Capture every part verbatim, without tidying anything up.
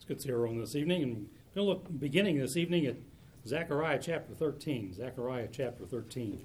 Good zero this evening, and we're going to look beginning this evening at Zechariah chapter thirteen. Zechariah chapter thirteen.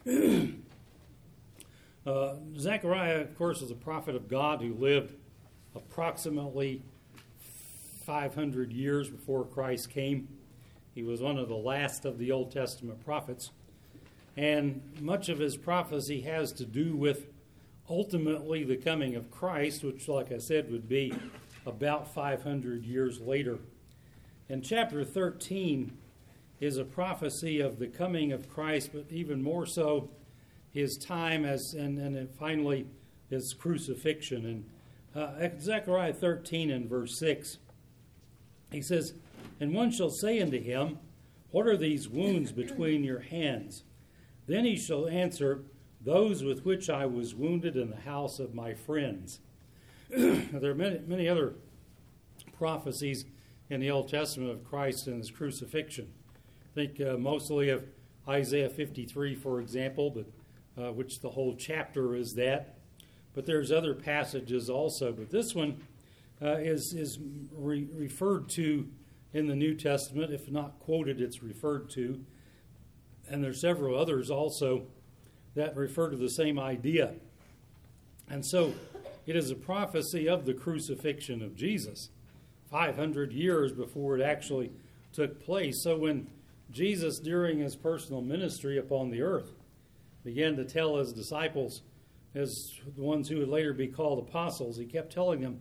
uh, Zechariah, of course, is a prophet of God who lived approximately five hundred years before Christ came. He was one of the last of the Old Testament prophets, and much of his prophecy has to do with ultimately the coming of Christ, which, like I said, would be about five hundred years later. And chapter thirteen is a prophecy of the coming of Christ, but even more so his time as, and, and then finally his crucifixion. And uh, Zechariah thirteen and verse six, he says, "And one shall say unto him, What are these wounds between your hands? Then he shall answer, Those with which I was wounded in the house of my friends." There are many, many other prophecies in the Old Testament of Christ and his crucifixion. I think uh, mostly of Isaiah fifty-three, for example, but uh, which the whole chapter is that. But there's other passages also. But this one uh, is is re- referred to in the New Testament. If not quoted, it's referred to. And there's several others also that refer to the same idea. And so it is a prophecy of the crucifixion of Jesus, five hundred years before it actually took place. So when Jesus, during his personal ministry upon the earth, began to tell his disciples, as the ones who would later be called apostles, he kept telling them,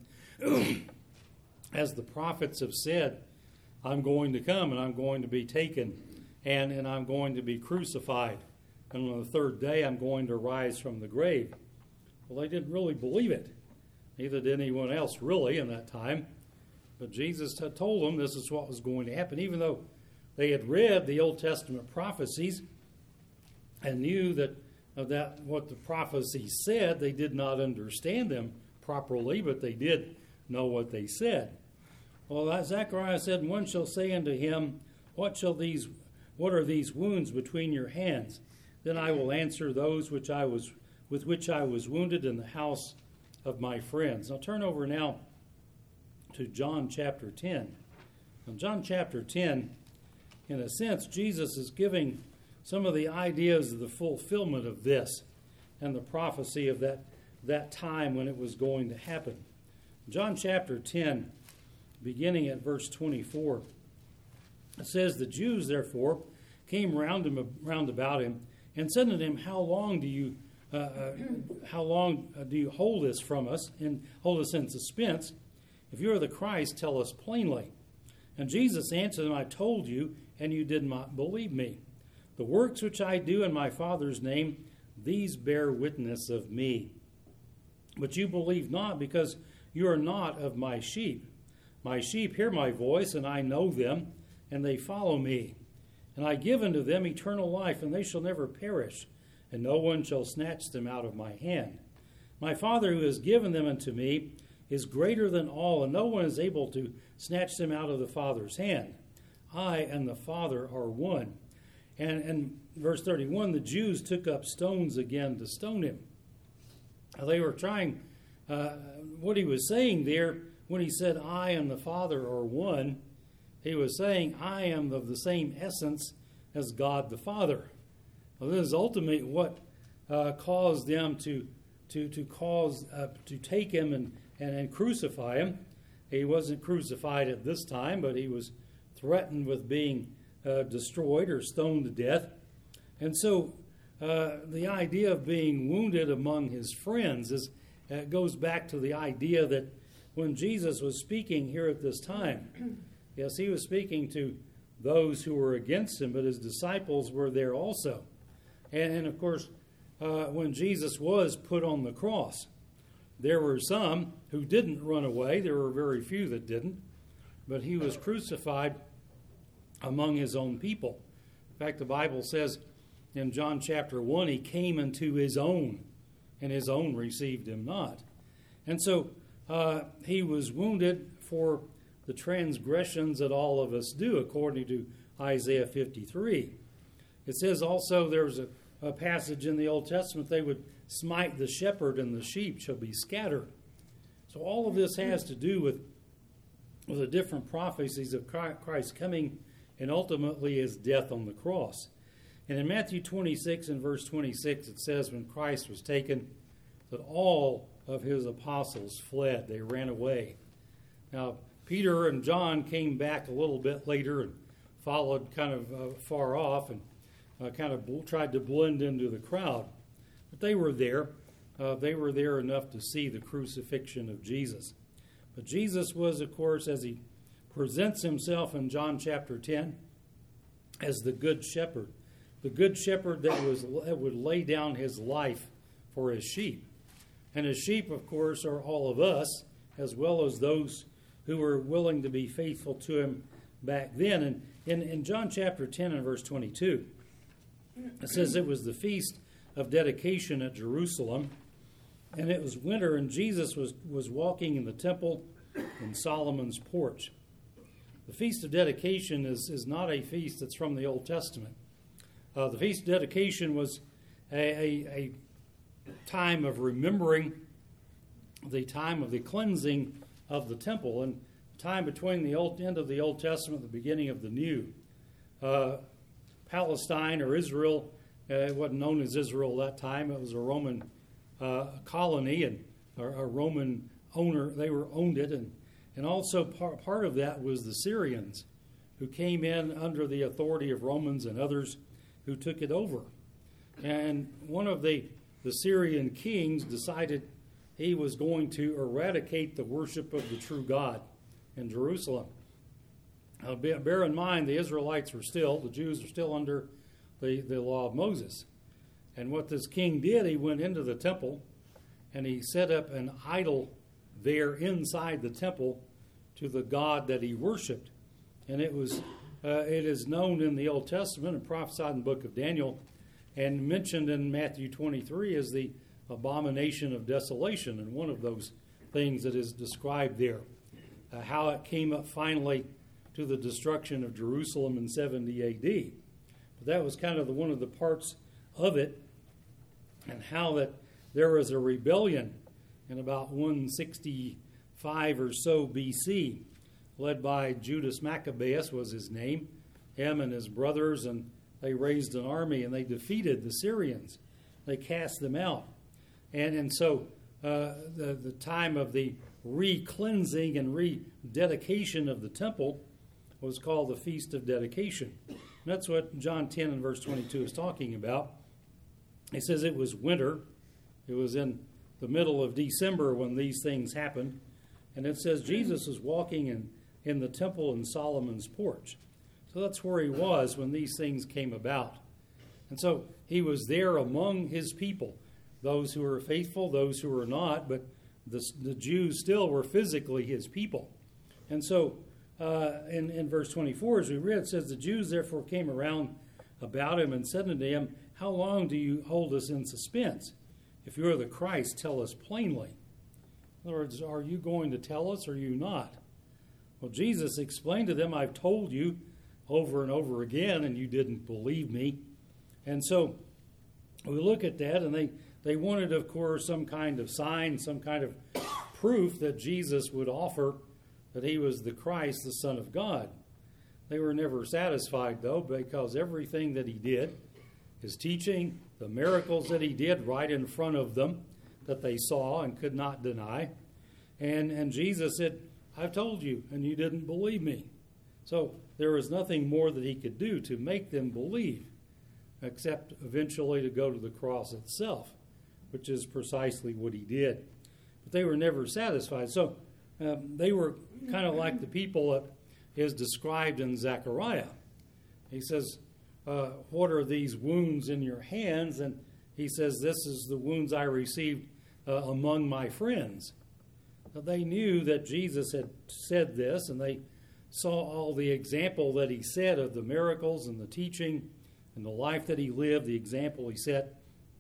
as the prophets have said, I'm going to come and I'm going to be taken and, and I'm going to be crucified. And on the third day, I'm going to rise from the grave. Well, they didn't really believe it. Neither did anyone else, really, in that time. But Jesus had told them this is what was going to happen. Even though they had read the Old Testament prophecies and knew that, uh, that what the prophecies said, they did not understand them properly, but they did know what they said. Well, Zechariah said, "And one shall say unto him, What shall these, what are these wounds between your hands? Then I will answer, Those which I was, with which I was wounded in the house of my friends." I'll turn over now to John chapter ten. In John chapter ten, in a sense, Jesus is giving some of the ideas of the fulfillment of this and the prophecy of that, that time when it was going to happen. John chapter ten, beginning at verse twenty-four, it says, "The Jews, therefore, came round him, round about him, and said unto him, How long do you uh, uh, how long uh, do you hold this from us and hold us in suspense? If you are the Christ, tell us plainly. And Jesus answered them, I told you, and you did not believe me. The works which I do in my Father's name, these bear witness of me. But you believe not, because you are not of my sheep. My sheep hear my voice, and I know them, and they follow me. And I give unto them eternal life, and they shall never perish, and no one shall snatch them out of my hand. My Father who has given them unto me is greater than all, and no one is able to snatch them out of the Father's hand. I and the Father are one." And in verse thirty-one, the Jews took up stones again to stone him. They were trying, uh, what he was saying there, when he said, I and the Father are one, he was saying, I am of the same essence as God the Father. Well, this is ultimately what uh, caused them to to to cause uh, to take him and, and, and crucify him. He wasn't crucified at this time, but he was threatened with being uh, destroyed or stoned to death. And so uh, the idea of being wounded among his friends is uh, goes back to the idea that when Jesus was speaking here at this time, yes, he was speaking to those who were against him, but his disciples were there also. And, and of course, uh, when Jesus was put on the cross, there were some who didn't run away. There were very few that didn't. But he was crucified among his own people. In fact, the Bible says in John chapter one, he came unto his own, and his own received him not. And so uh, he was wounded for the transgressions that all of us do, according to Isaiah fifty-three. It says also there's a, a passage in the Old Testament, they would smite the shepherd and the sheep shall be scattered. So all of this has to do with with the different prophecies of Christ coming and ultimately his death on the cross. And in Matthew twenty-six and verse twenty-six, it says, when Christ was taken, that all of his apostles fled. They ran away. Now, Peter and John came back a little bit later and followed kind of uh, far off and uh, kind of bl- tried to blend into the crowd. But they were there. Uh, they were there enough to see the crucifixion of Jesus. But Jesus was, of course, as he presents himself in John chapter ten, as the good shepherd. The good shepherd that was that would lay down his life for his sheep. And his sheep, of course, are all of us, as well as those who were willing to be faithful to him back then. And in, in John chapter ten and verse twenty-two, it says it was the feast of dedication at Jerusalem, and it was winter, and Jesus was, was walking in the temple in Solomon's porch. The Feast of Dedication is, is not a feast that's from the Old Testament. Uh, the Feast of Dedication was a, a, a time of remembering the time of the cleansing of the temple, and time between the old end of the Old Testament and the beginning of the New. Uh, Palestine or Israel, uh, it wasn't known as Israel at that time. It was a Roman uh, colony and a, a Roman owner. They were owned it, and and also part part of that was the Syrians, who came in under the authority of Romans and others who took it over. And one of the the Syrian kings decided he was going to eradicate the worship of the true God in Jerusalem. Now, bear in mind, the Israelites were still, the Jews are still under the, the law of Moses. And what this king did, he went into the temple and he set up an idol there inside the temple to the God that he worshipped. And it was uh, it is known in the Old Testament and prophesied in the book of Daniel and mentioned in Matthew twenty-three as the abomination of desolation, and one of those things that is described there. Uh, how it came up finally to the destruction of Jerusalem in seventy A D. But that was kind of the, one of the parts of it, and how that there was a rebellion in about one sixty-five or so B C, led by Judas Maccabeus was his name, him and his brothers, and they raised an army and they defeated the Syrians. They cast them out. And, and so uh, the, the time of the re-cleansing and rededication of the temple was called the Feast of Dedication. And that's what John ten and verse twenty-two is talking about. It says it was winter. It was in the middle of December when these things happened. And it says Jesus was walking in, in the temple in Solomon's porch. So that's where he was when these things came about. And so he was there among his people, those who were faithful, those who were not, but the, the Jews still were physically his people. And so uh, in, in verse twenty-four, as we read, it says, the Jews therefore came around about him and said unto him, how long do you hold us in suspense? If you are the Christ, tell us plainly. In other words, are you going to tell us or are you not? Well, Jesus explained to them, I've told you over and over again, and you didn't believe me. And so we look at that, and they, they wanted, of course, some kind of sign, some kind of proof that Jesus would offer that he was the Christ, the Son of God. They were never satisfied, though, because everything that he did, his teaching, the miracles that he did right in front of them that they saw and could not deny. And, and Jesus said, I've told you, and you didn't believe me. So there was nothing more that he could do to make them believe, except eventually to go to the cross itself, which is precisely what he did. But they were never satisfied. So um, they were kind of like the people that is described in Zechariah. He says, uh, what are these wounds in your hands? And he says, this is the wounds I received uh, among my friends. So they knew that Jesus had said this, and they saw all the example that he said of the miracles and the teaching and the life that he lived, the example he set,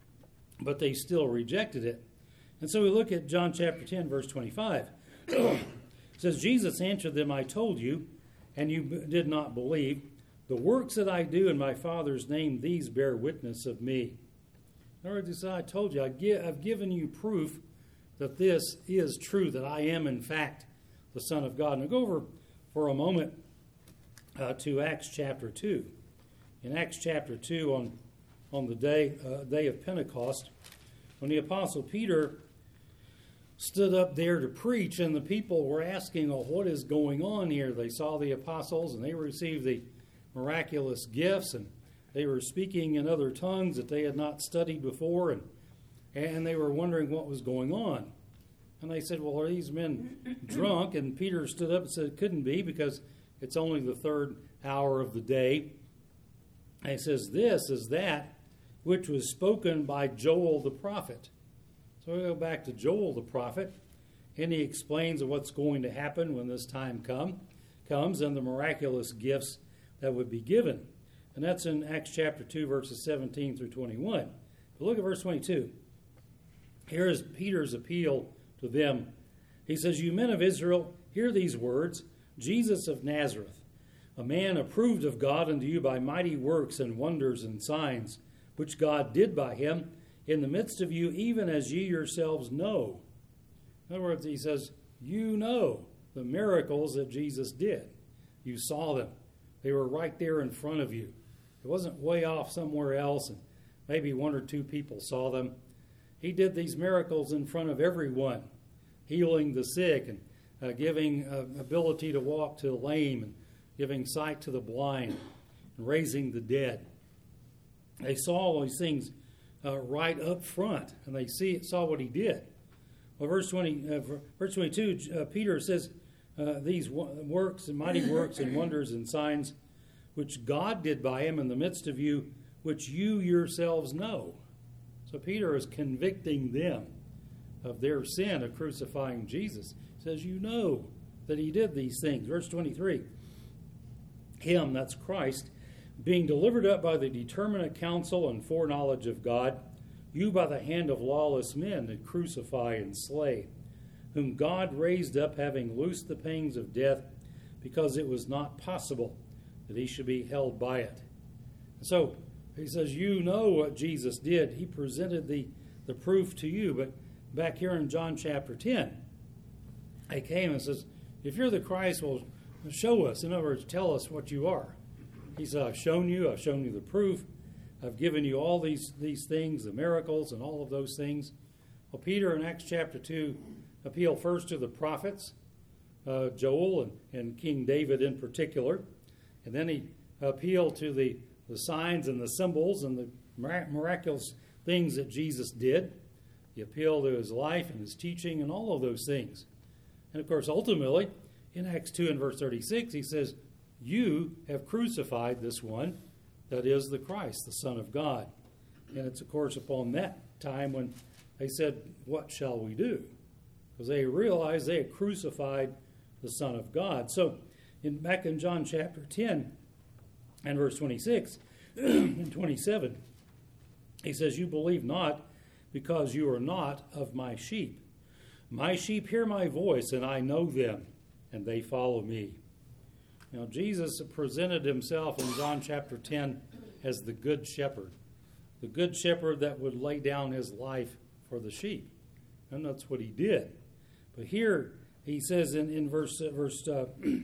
but they still rejected it. And so we look at John chapter ten, verse twenty-five. It says, Jesus answered them, I told you, and you b- did not believe. The works that I do in my Father's name, these bear witness of me. In other words, he said, I told you, I give, I've given you proof that this is true, that I am in fact the Son of God. Now go over for a moment uh, to Acts chapter two. In Acts chapter two, on, on the day, uh, day of Pentecost, when the Apostle Peter stood up there to preach, and the people were asking, oh, what is going on here? They saw the apostles, and they received the miraculous gifts, and they were speaking in other tongues that they had not studied before, and, and they were wondering what was going on. And they said, well, are these men drunk? And Peter stood up and said, it couldn't be, because it's only the third hour of the day. And he says, this is that which was spoken by Joel the prophet. So we go back to Joel the prophet, and he explains what's going to happen when this time come, comes and the miraculous gifts that would be given. And that's in Acts chapter two, verses seventeen through twenty-one. But look at verse twenty-two. Here is Peter's appeal to them. He says, you men of Israel, hear these words, Jesus of Nazareth, a man approved of God unto you by mighty works and wonders and signs, which God did by him in the midst of you, even as ye yourselves know. In other words, he says, you know the miracles that Jesus did. You saw them. They were right there in front of you. It wasn't way off somewhere else, and maybe one or two people saw them. He did these miracles in front of everyone, healing the sick and uh, giving uh, ability to walk to the lame and giving sight to the blind and raising the dead. They saw all these things uh, right up front, and they see saw what he did. Well, verse twenty, uh, verse twenty-two, uh, Peter says, uh, "These works and mighty works and wonders and signs, which God did by him in the midst of you, which you yourselves know." So Peter is convicting them of their sin of crucifying Jesus. He says, "You know that he did these things." Verse twenty-three, him, that's Christ, being delivered up by the determinate counsel and foreknowledge of God, you by the hand of lawless men did crucify and slay, whom God raised up, having loosed the pangs of death, because it was not possible that he should be held by it. So he says, you know what Jesus did. He presented the, the proof to you. But back here in John chapter ten, he came and says, if you're the Christ, well, show us. In other words, tell us what you are. He said, I've shown you, I've shown you the proof. I've given you all these, these things, the miracles and all of those things. Well, Peter in Acts chapter two appealed first to the prophets, uh, Joel and, and King David in particular. And then he appealed to the, the signs and the symbols and the miraculous things that Jesus did. He appealed to his life and his teaching and all of those things. And of course, ultimately, in Acts two and verse thirty-six, he says, you have crucified this one that is the Christ, the Son of God. And it's, of course, upon that time when they said, what shall we do? Because they realized they had crucified the Son of God. So in, back in John chapter ten and verse twenty-six and twenty-seven, he says, you believe not because you are not of my sheep. My sheep hear my voice, and I know them, and they follow me. Now, Jesus presented himself in John chapter ten as the good shepherd, the good shepherd that would lay down his life for the sheep. And that's what he did. But here he says in, in verse, uh, verse uh,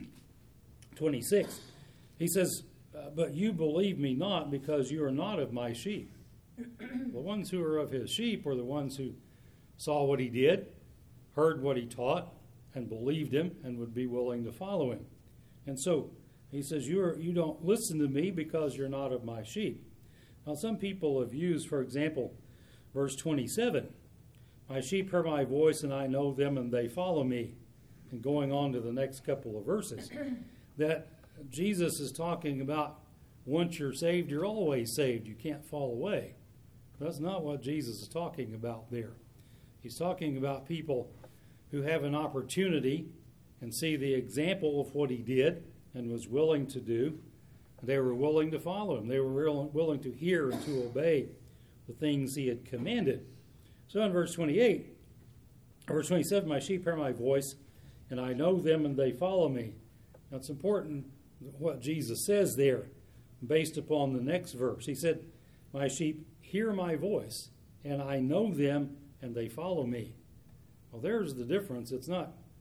twenty-six, he says, uh, but you believe me not because you are not of my sheep. The ones who are of his sheep were the ones who saw what he did, heard what he taught, and believed him and would be willing to follow him. And so he says, you are, you don't listen to me because you're not of my sheep. Now, some people have used, for example, verse twenty-seven, my sheep hear my voice, and I know them, and they follow me. And going on to the next couple of verses, that Jesus is talking about once you're saved, you're always saved. You can't fall away. That's not what Jesus is talking about there. He's talking about people who have an opportunity and see the example of what he did and was willing to do. They were willing to follow him. They were willing to hear and to obey the things he had commanded. So in verse twenty-eight, verse twenty-seven, my sheep hear my voice, and I know them, and they follow me. Now it's important what Jesus says there, based upon the next verse. He said, my sheep hear my voice, and I know them, and they follow me. Well, there's the difference. It's not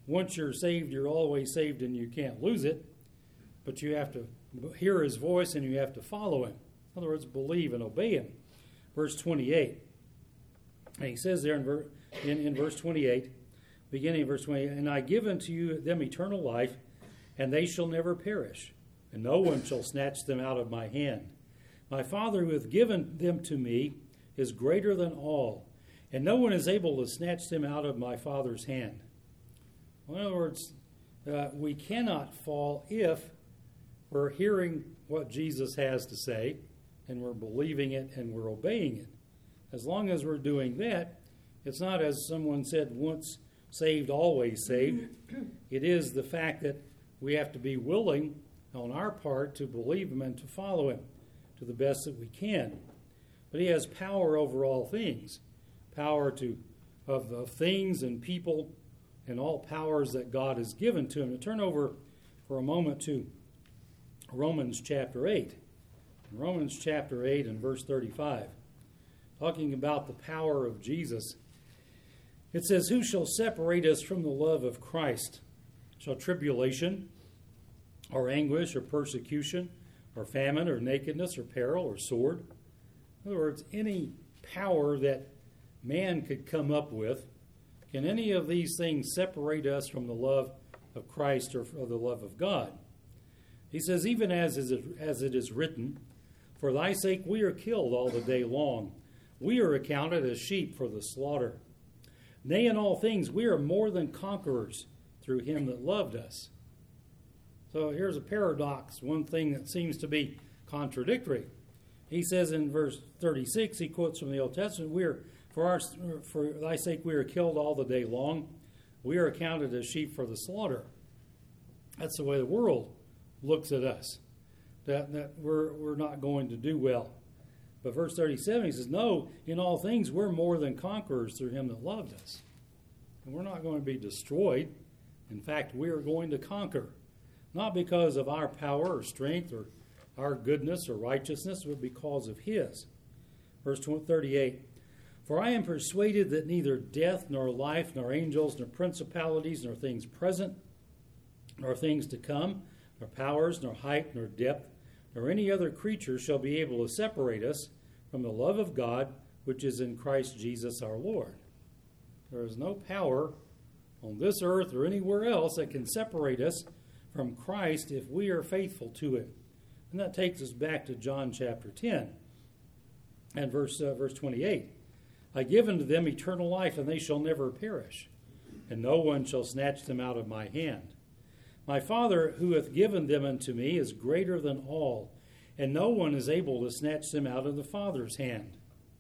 once you're saved, you're always saved and you can't lose it. But you have to hear his voice and you have to follow him. In other words, believe and obey him. Verse twenty-eight. And he says there in, ver- in, in verse twenty-eight, beginning of verse twenty-eight, and I give unto you them eternal life, and they shall never perish, and no one shall snatch them out of my hand. My Father who hath given them to me is greater than all, and no one is able to snatch them out of my Father's hand. In other words, uh, we cannot fall if we're hearing what Jesus has to say, and we're believing it and we're obeying it. As long as we're doing that, it's not, as someone said, once saved, always saved. It is the fact that we have to be willing on our part to believe him and to follow him to the best that we can. But he has power over all things, power to of, of things and people and all powers that God has given to him. To turn over for a moment to Romans chapter eight. Romans chapter eight and verse thirty-five, talking about the power of Jesus. It says, who shall separate us from the love of Christ? Shall tribulation, or anguish, or persecution, or famine, or nakedness, or peril, or sword? In other words, any power that man could come up with, can any of these things separate us from the love of Christ or the love of God? He says, even as is it, as it is written, for thy sake we are killed all the day long. We are accounted as sheep for the slaughter. Nay, in all things we are more than conquerors through him that loved us. So here's a paradox, one thing that seems to be contradictory. He says in verse thirty-six, he quotes from the Old Testament, we are, for, our, for thy sake we are killed all the day long. We are accounted as sheep for the slaughter. That's the way the world looks at us, that, that we're, we're not going to do well. But verse thirty-seven, he says, no, in all things we're more than conquerors through him that loved us. And we're not going to be destroyed. In fact, we are going to conquer. Not because of our power or strength or our goodness or righteousness, but because of his. Verse thirty-eight, for I am persuaded that neither death, nor life, nor angels, nor principalities, nor things present, nor things to come, nor powers, nor height, nor depth, nor any other creature shall be able to separate us from the love of God, which is in Christ Jesus our Lord. There is no power on this earth or anywhere else that can separate us from Christ if we are faithful to him. And that takes us back to John chapter ten and verse, uh, verse twenty-eight. I give unto them eternal life, and they shall never perish, and no one shall snatch them out of my hand. My Father, who hath given them unto me, is greater than all, and no one is able to snatch them out of the Father's hand.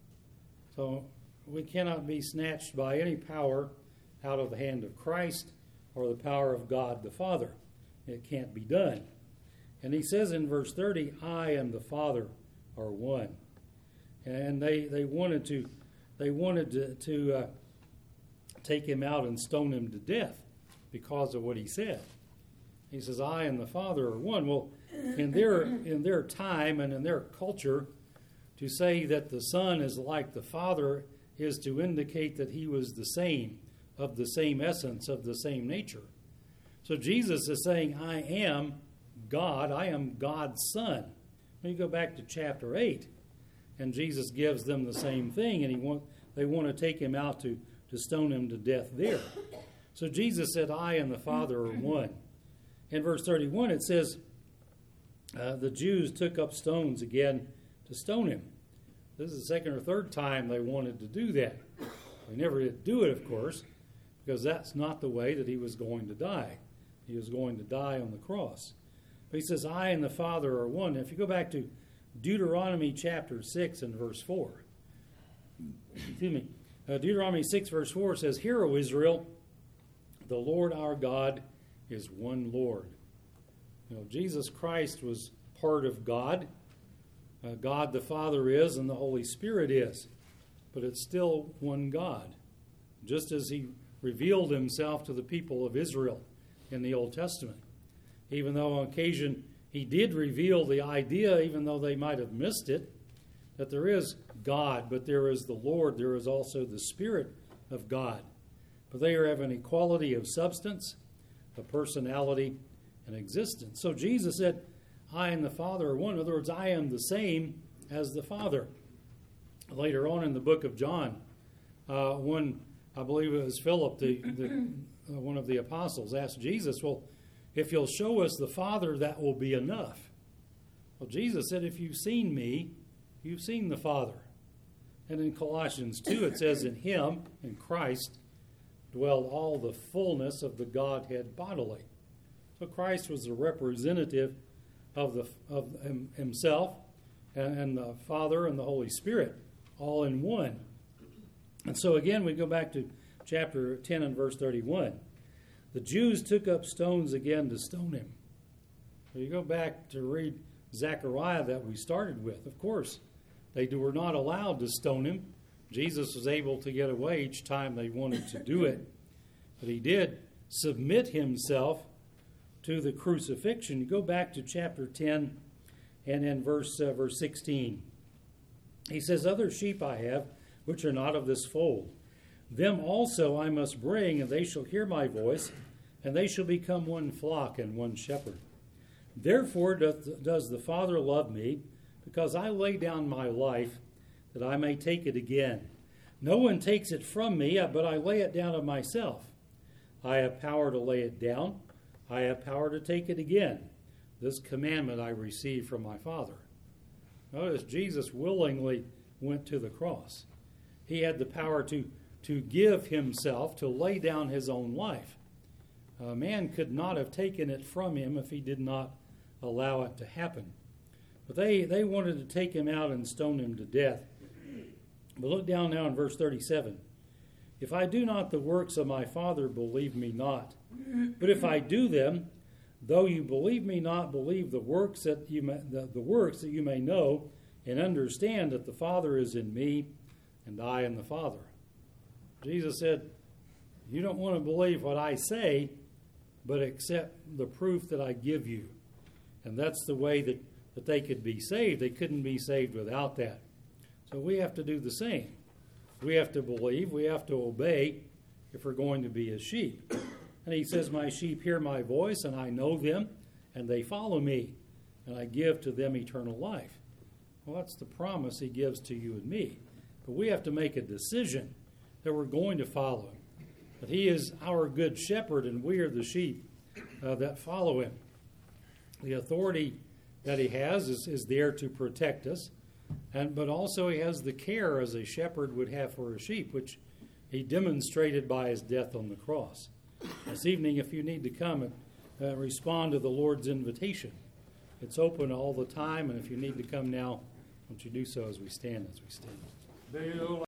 So we cannot be snatched by any power out of the hand of Christ or the power of God the Father. It can't be done. And he says in verse thirty, I and the Father are one. And they, they wanted to they wanted to, to uh, take him out and stone him to death because of what he said. He says, I and the Father are one. Well, in their in their time and in their culture, to say that the Son is like the Father is to indicate that he was the same, of the same essence, of the same nature. So Jesus is saying, I am God. I am God's Son. When you go back to chapter eight, and Jesus gives them the same thing, and he want, they want to take him out to, to stone him to death there. So Jesus said, I and the Father are one. In verse thirty-one, it says, uh, the Jews took up stones again to stone him. This is the second or third time they wanted to do that. They never did do it, of course, because that's not the way that he was going to die. He was going to die on the cross. But he says, I and the Father are one. If you go back to Deuteronomy chapter six and verse four, excuse me, uh, Deuteronomy six verse four says, Hear, O Israel, the Lord our God is one Lord. You know, Jesus Christ was part of God. Uh, God the Father is, and the Holy Spirit is. But it's still one God. Just as he revealed himself to the people of Israel in the Old Testament. Even though on occasion he did reveal the idea, even though they might have missed it, that there is God, but there is the Lord. There is also the Spirit of God. but they have an equality of substance, of personality, and existence. So Jesus said, I and the Father are one. In other words, I am the same as the Father. Later on in the book of John, uh, one, I believe it was Philip, the, the uh, one of the apostles, asked Jesus, well, if you'll show us the Father, that will be enough. Well, Jesus said, if you've seen me, you've seen the Father. And in Colossians two, it says, in him, in Christ, dwell all the fullness of the Godhead bodily. So Christ was the representative of the of himself and, and the Father and the Holy Spirit, all in one. And so again, we go back to chapter ten and verse thirty-one. The Jews took up stones again to stone him. So you go back to read Zechariah that we started with. Of course, they were not allowed to stone him. Jesus was able to get away each time they wanted to do it. But he did submit himself to the crucifixion. You go back to chapter ten and in verse, uh, verse sixteen. He says, other sheep I have, which are not of this fold. Them also I must bring, and they shall hear my voice, and they shall become one flock and one shepherd. Therefore doth, does the Father love me, because I lay down my life, that I may take it again. No one takes it from me, but I lay it down of myself. I have power to lay it down. I have power to take it again. This commandment I received from my Father. Notice Jesus willingly went to the cross. He had the power to, to give himself, to lay down his own life. A man could not have taken it from him if he did not allow it to happen. But they, they wanted to take him out and stone him to death. But look down now in verse thirty-seven. If I do not the works of my Father, believe me not. But if I do them, though you believe me not, believe the works that you may, the, the works that you may know and understand that the Father is in me and I in the Father. Jesus said, you don't want to believe what I say, but accept the proof that I give you. And that's the way that, that they could be saved. They couldn't be saved without that. So we have to do the same. We have to believe, we have to obey if we're going to be his sheep. And he says, my sheep hear my voice, and I know them, and they follow me, and I give to them eternal life. Well, that's the promise he gives to you and me. But we have to make a decision that we're going to follow him. That he is our good shepherd, and we are the sheep uh, that follow him. The authority that he has is, is there to protect us, and but also he has the care as a shepherd would have for a sheep, which he demonstrated by his death on the cross. This evening, if you need to come and uh, respond to the Lord's invitation, it's open all the time, and if you need to come now, won't you do so as we stand, as we stand.